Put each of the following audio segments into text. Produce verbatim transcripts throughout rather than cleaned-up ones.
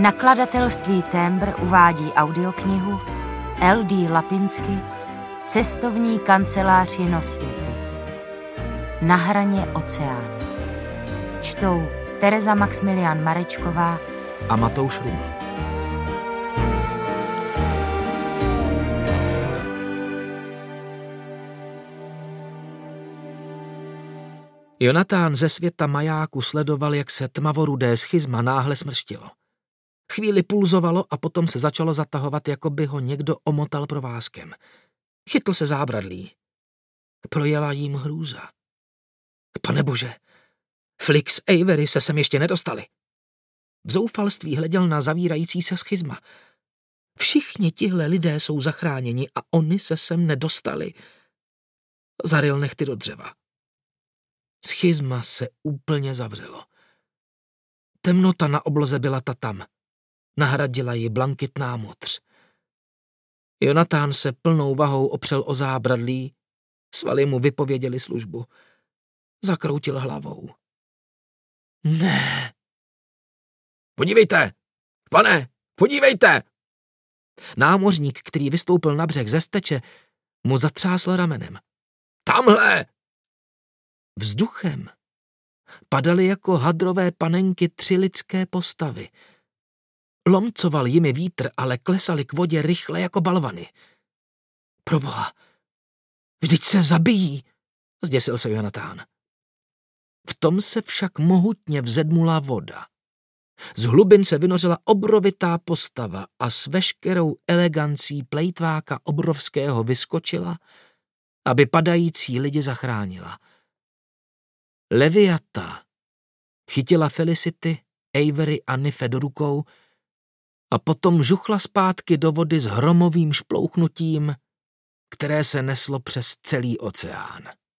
Nakladatelství Tembr uvádí audioknihu L D Lapinsky Cestovní kancelář Jinosvěty. Na hraně oceánu. Čtou Tereza Maxmilián Marečková a Matouš Ruml. Jonatán ze světa majáku sledoval, jak se tmavorudé schizma náhle smrštilo. Chvíli pulzovalo a potom se začalo zatahovat, jako by ho někdo omotal provázkem. Chytl se zábradlí. Projela jím hrůza. Panebože, Flick s Avery se sem ještě nedostali. V zoufalství hleděl na zavírající se schizma. Všichni tihle lidé jsou zachráněni a oni se sem nedostali. Zaryl nehty do dřeva. Schizma se úplně zavřelo. Temnota na obloze byla ta tam. Nahradila ji blankitná modř. Jonatán se plnou vahou opřel o zábradlí, svaly mu vypověděli službu. Zakroutil hlavou. Ne. Podívejte, pane, podívejte! Námořník, který vystoupil na břeh ze steče, mu zatřásl ramenem. Tamhle! Vzduchem padaly jako hadrové panenky tři lidské postavy. Lomcoval jimi vítr, ale klesali k vodě rychle jako balvany. Proboha, vždyť se zabijí, zděsil se Jonatán. V tom se však mohutně vzedmula voda. Z hlubin se vynořila obrovitá postava a s veškerou elegancí plejtváka obrovského vyskočila, aby padající lidi zachránila. Leviata chytila Felicity, Avery a Nife do rukou a potom žuchla zpátky do vody s hromovým šplouchnutím, které se neslo přes celý oceán.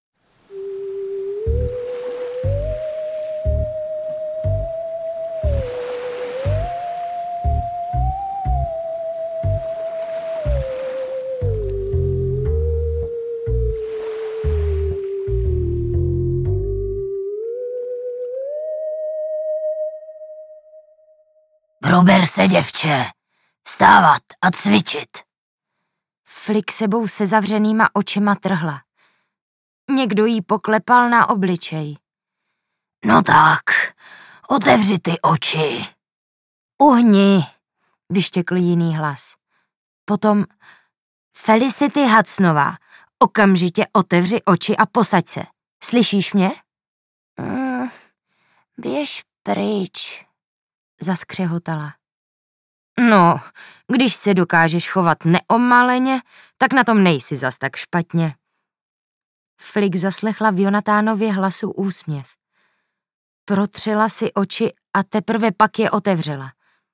Prober se, děvče. Vstávat a cvičit. Flick sebou se zavřenýma očima trhla. Někdo jí poklepal na obličej. No tak, otevři ty oči. Uhni, vyštěkl jiný hlas. Potom Felicity Hudsonová, okamžitě otevři oči a posaď se. Slyšíš mě? Mm, běž pryč, zaskřehotala. No, když se dokážeš chovat neomaleně, tak na tom nejsi zas tak špatně. Flick zaslechla v Jonatánově hlasu úsměv. Protřela si oči a teprve pak je otevřela.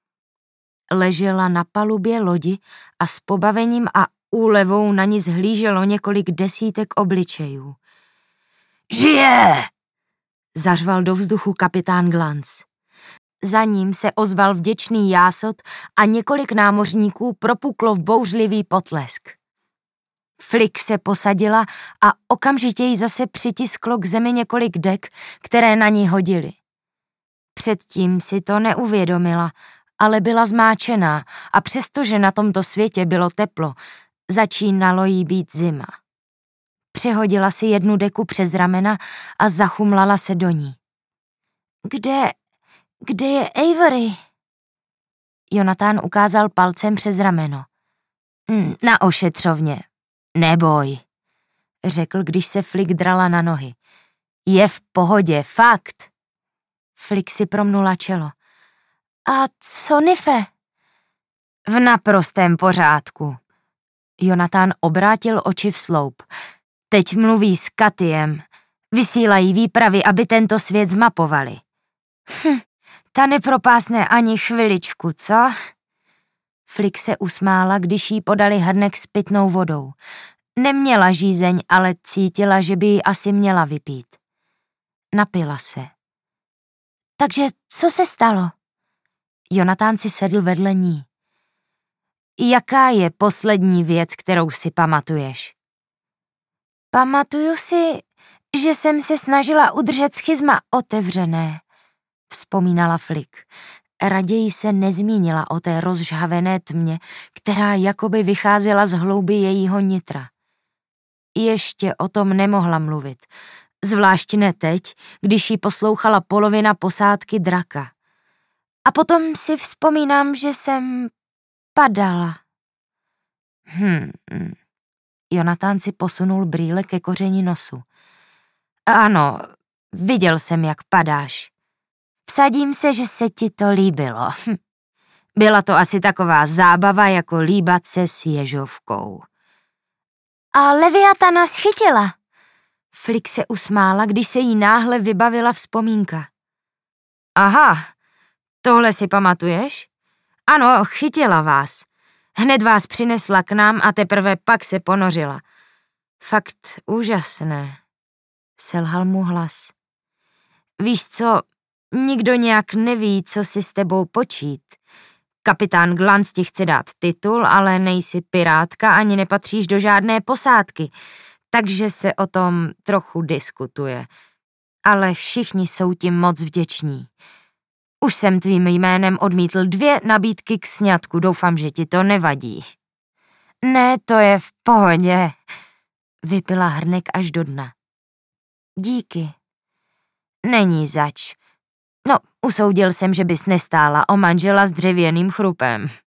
Ležela na palubě lodi a s pobavením a úlevou na ní zhlíželo několik desítek obličejů. Žije! Zařval do vzduchu kapitán Glanc. Za ním se ozval vděčný jásot a několik námořníků propuklo v bouřlivý potlesk. Flick se posadila a okamžitě jí zase přitisklo k zemi několik dek, které na ní hodily. Předtím si to neuvědomila, ale byla zmáčená a přestože na tomto světě bylo teplo, začínalo jí být zima. Přehodila si jednu deku přes ramena a zachumlala se do ní. Kde... Kde je Avery? Jonatán ukázal palcem přes rameno. Na ošetřovně. Neboj, řekl, když se Flick drala na nohy. Je v pohodě, fakt. Flick si promnula čelo. A co Nife? V naprostém pořádku. Jonatán obrátil oči v sloup. Teď mluví s Katyem. Vysílají výpravy, aby tento svět zmapovali. Hm. Ta nepropásne ani chviličku, co? Flick se usmála, když jí podali hrnek s pitnou vodou. Neměla žízeň, ale cítila, že by ji asi měla vypít. Napila se. Takže co se stalo? Jonatán si sedl vedle ní. Jaká je poslední věc, kterou si pamatuješ? Pamatuju si, že jsem se snažila udržet schizma otevřené, vzpomínala Flick. raději se nezmínila o té rozžhavené tmě, která jakoby vycházela z hlouby jejího nitra. Ještě o tom nemohla mluvit, zvlášť ne teď, když jí poslouchala polovina posádky draka. A potom si vzpomínám, že jsem padala. Hm, Jonatán si posunul brýle ke kořeni nosu. Ano, viděl jsem, jak padáš. Vsadím se, že se ti to líbilo. Byla to asi taková zábava, jako líbat se s ježovkou. A Leviata nás chytila. Flik se usmála, když se jí náhle vybavila vzpomínka. Aha, tohle si pamatuješ? Ano, chytila vás. Hned vás přinesla k nám a teprve pak se ponořila. Fakt úžasné. Selhal mu hlas. Víš co, nikdo nějak neví, co si s tebou počít. Kapitán Glanc ti chce dát titul, ale nejsi pirátka ani nepatříš do žádné posádky, takže se o tom trochu diskutuje. Ale všichni jsou ti moc vděční. Už jsem tvým jménem odmítl dvě nabídky k sňatku, doufám, že ti to nevadí. Ne, to je v pohodě. Vypila hrnek až do dna. Díky. Není zač. No, usoudil jsem, že bys nestála o manžela s dřevěným chrupem.